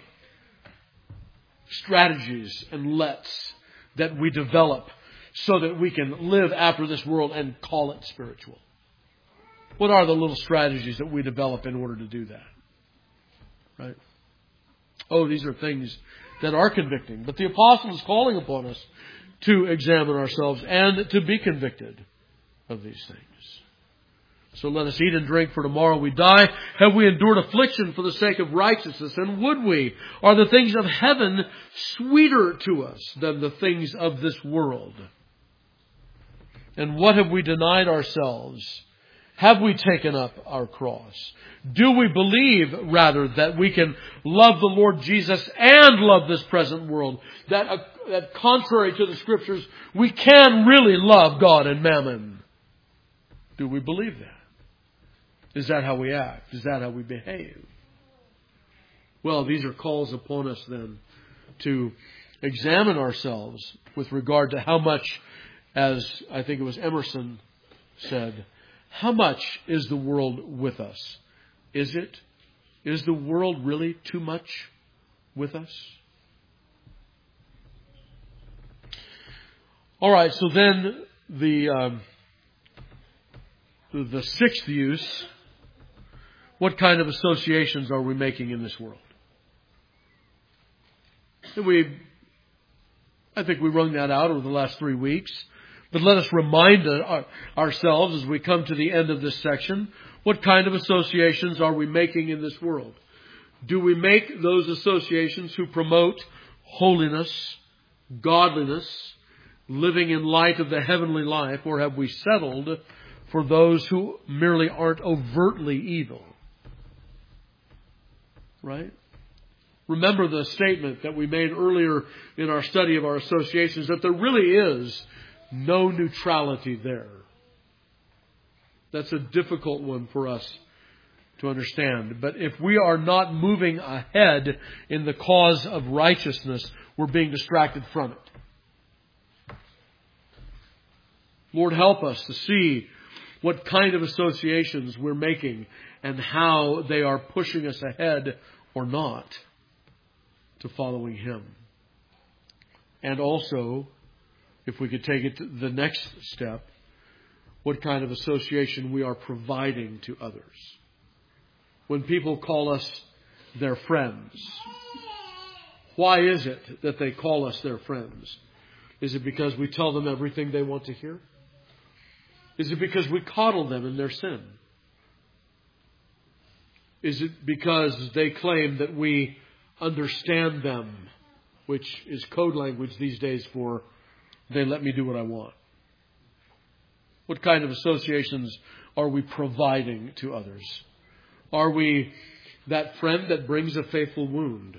strategies and lets that we develop so that we can live after this world and call it spiritual? What are the little strategies that we develop in order to do that? Right? Oh, these are things that are convicting. But the apostle is calling upon us to examine ourselves and to be convicted of these things. So let us eat and drink, for tomorrow we die. Have we endured affliction for the sake of righteousness? And would we? Are the things of heaven sweeter to us than the things of this world? And what have we denied ourselves? Have we taken up our cross? Do we believe, rather, that we can love the Lord Jesus and love this present world? That, uh, that contrary to the Scriptures, we can really love God and mammon. Do we believe that? Is that how we act? Is that how we behave? Well, these are calls upon us then to examine ourselves with regard to how much, as I think it was Emerson said, how much is the world with us? Is it? Is the world really too much with us? All right, so then the um, the sixth use. What kind of associations are we making in this world? And we, I think we wrung that out over the last three weeks. But let us remind our, ourselves as we come to the end of this section, what kind of associations are we making in this world? Do we make those associations who promote holiness, godliness, living in light of the heavenly life, or have we settled for those who merely aren't overtly evil? Right? Remember the statement that we made earlier in our study of our associations, that there really is no neutrality there. That's a difficult one for us to understand. But if we are not moving ahead in the cause of righteousness, we're being distracted from it. Lord, help us to see what kind of associations we're making and how they are pushing us ahead or not to following Him. And also, if we could take it to the next step, what kind of association we are providing to others. When people call us their friends, why is it that they call us their friends? Is it because we tell them everything they want to hear? Is it because we coddle them in their sin? Is it because they claim that we understand them, which is code language these days for they let me do what I want? What kind of associations are we providing to others? Are we that friend that brings a faithful wound?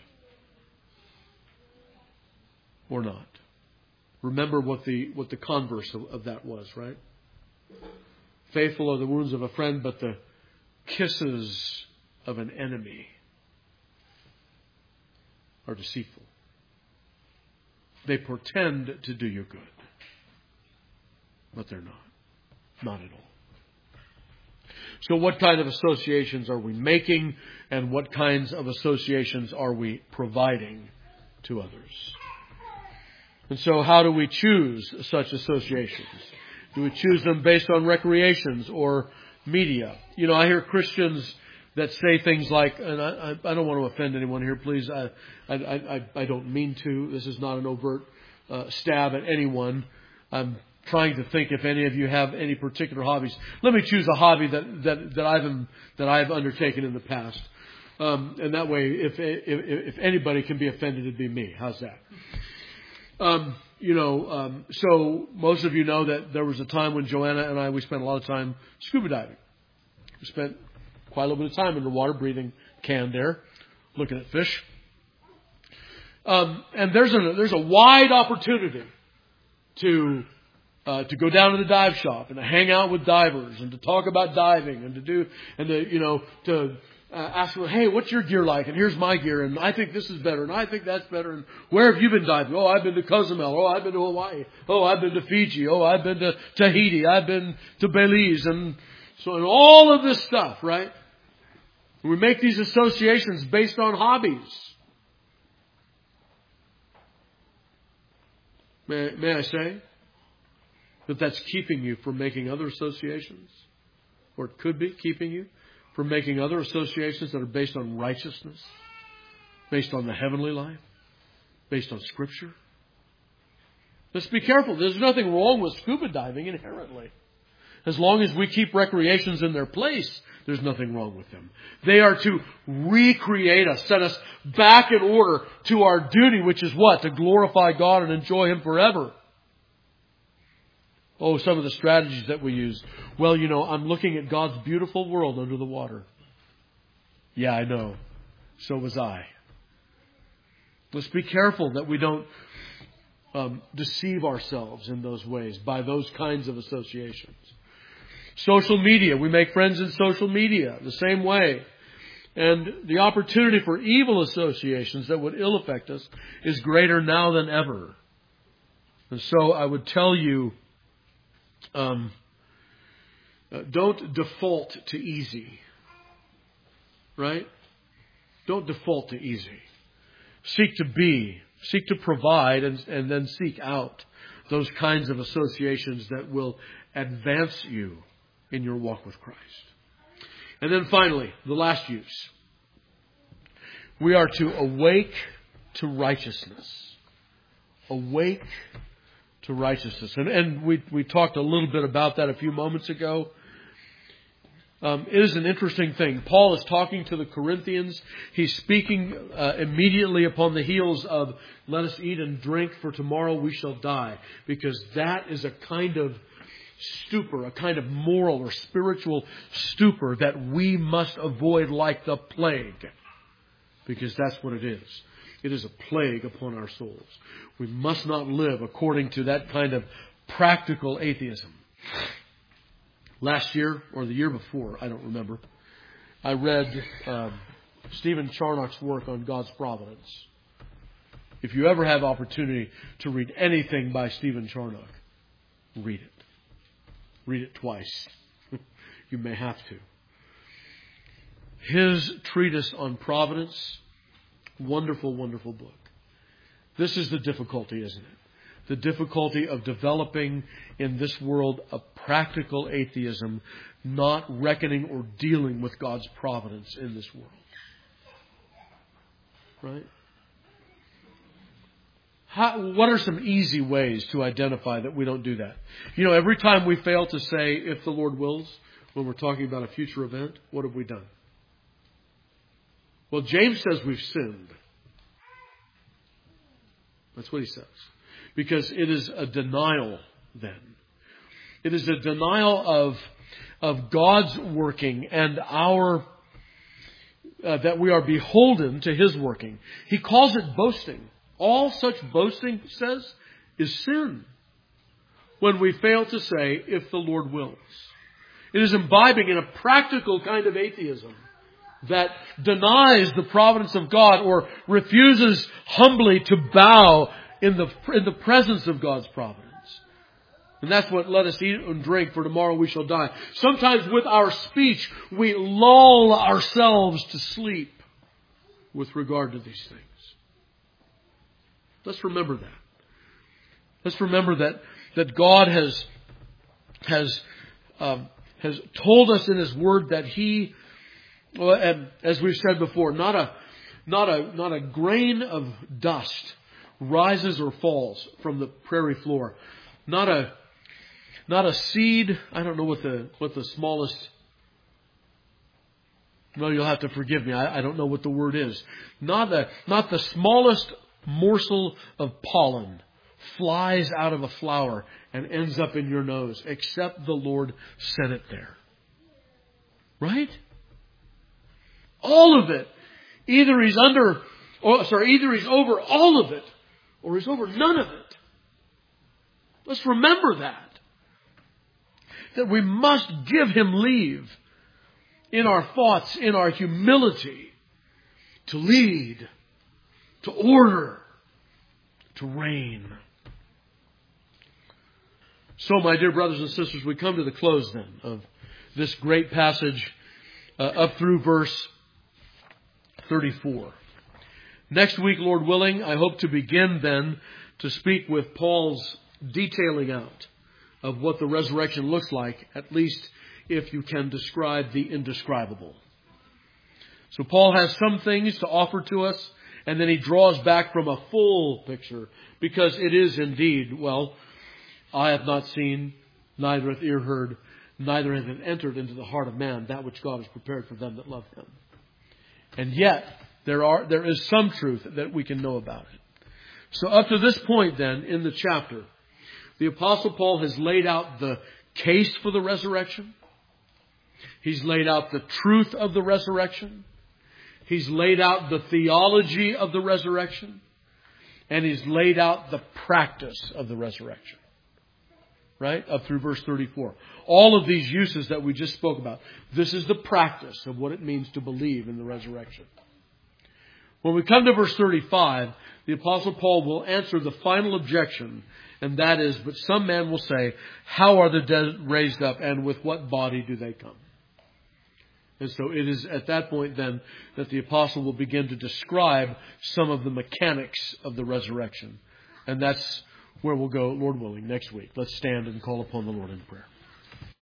Or not? Remember what the what the converse of, of that was, right? Faithful are the wounds of a friend, but the kisses of an enemy are deceitful. They pretend to do you good, but they're not. Not at all. So what kind of associations are we making, and what kinds of associations are we providing to others? And so how do we choose such associations? Do we choose them based on recreations or media? You know, I hear Christians that say things like, and I, I don't want to offend anyone here, please. I, I, I, I don't mean to. This is not an overt uh, stab at anyone. I'm trying to think if any of you have any particular hobbies. Let me choose a hobby that that, that I've that I've undertaken in the past, um, and that way, if, if if anybody can be offended, it'd be me. How's that? Um, you know, um, so most of you know that there was a time when Joanna and I we spent a lot of time scuba diving. We spent quite a little bit of time underwater, breathing canned air, looking at fish. Um, and there's a there's a wide opportunity to uh, to go down to the dive shop and to hang out with divers and to talk about diving and to do and to you know to uh, ask them, hey, what's your gear like? And here's my gear, and I think this is better, and I think that's better. And where have you been diving? Oh, I've been to Cozumel. Oh, I've been to Hawaii. Oh, I've been to Fiji. Oh, I've been to Tahiti. I've been to Belize, and so and all of this stuff, right? We make these associations based on hobbies. May, may I say that that's keeping you from making other associations? Or it could be keeping you from making other associations that are based on righteousness, based on the heavenly life, based on Scripture. Let's be careful. There's nothing wrong with scuba diving inherently. As long as we keep recreations in their place, there's nothing wrong with them. They are to recreate us, set us back in order to our duty, which is what? To glorify God and enjoy Him forever. Oh, some of the strategies that we use. Well, you know, I'm looking at God's beautiful world under the water. Yeah, I know. So was I. Let's be careful that we don't um, deceive ourselves in those ways by those kinds of associations. Social media. We make friends in social media the same way. And the opportunity for evil associations that would ill affect us is greater now than ever. And so I would tell you, um, uh, don't default to easy. Right? Don't default to easy. Seek to be, seek to provide, and, and then seek out those kinds of associations that will advance you in your walk with Christ. And then finally, the last use. We are to awake to righteousness. Awake to righteousness. And, and we, we talked a little bit about that a few moments ago. Um, it is an interesting thing. Paul is talking to the Corinthians. He's speaking uh, immediately upon the heels of, let us eat and drink, for tomorrow we shall die. Because that is a kind of stupor, a kind of moral or spiritual stupor that we must avoid like the plague. Because that's what it is. It is a plague upon our souls. We must not live according to that kind of practical atheism. Last year, or the year before, I don't remember, I read um, Stephen Charnock's work on God's providence. If you ever have opportunity to read anything by Stephen Charnock, read it. Read it twice. You may have to. His treatise on providence, wonderful, wonderful book. This is the difficulty, isn't it? The difficulty of developing in this world a practical atheism, not reckoning or dealing with God's providence in this world. Right? How, what are some easy ways to identify that we don't do that? You know, every time we fail to say, if the Lord wills, when we're talking about a future event, what have we done? Well, James says we've sinned. That's what he says. Because it is a denial then. It is a denial of, of God's working and our, uh, that we are beholden to His working. He calls it boasting. All such boasting, he says, is sin. When we fail to say, if the Lord wills. It is imbibing in a practical kind of atheism that denies the providence of God or refuses humbly to bow in the in the presence of God's providence. And that's what let us eat and drink, for tomorrow we shall die. Sometimes with our speech, we lull ourselves to sleep with regard to these things. Let's remember that. Let's remember that, that God has, has, um, has told us in His Word that He, well, and as we've said before, not a, not a, not a grain of dust rises or falls from the prairie floor. Not a, not a seed. I don't know what the, what the smallest, well, you'll have to forgive me. I, I don't know what the word is. Not the, not the smallest morsel of pollen flies out of a flower and ends up in your nose, except the Lord sent it there. Right? All of it. Either He's under, or sorry, either He's over all of it, or He's over none of it. Let's remember that. That we must give Him leave in our thoughts, in our humility, to lead, to order, to reign. So, my dear brothers and sisters, we come to the close then of this great passage uh, up through verse thirty-four. Next week, Lord willing, I hope to begin then to speak with Paul's detailing out of what the resurrection looks like, at least if you can describe the indescribable. So Paul has some things to offer to us, And then he draws back from a full picture, because it is indeed, well, eye hath not seen, neither hath ear heard, neither hath it entered into the heart of man that which God has prepared for them that love Him. And yet, there are there is some truth that we can know about it. So up to this point then, in the chapter, the Apostle Paul has laid out the case for the resurrection. He's laid out the truth of the resurrection. He's laid out the theology of the resurrection. And he's laid out the practice of the resurrection. Right? Up through verse thirty-four. All of these uses that we just spoke about. This is the practice of what it means to believe in the resurrection. When we come to verse thirty-five, the Apostle Paul will answer the final objection. And that is, but some man will say, how are the dead raised up, and with what body do they come? And so it is at that point then that the apostle will begin to describe some of the mechanics of the resurrection. And that's where we'll go, Lord willing, next week. Let's stand and call upon the Lord in prayer.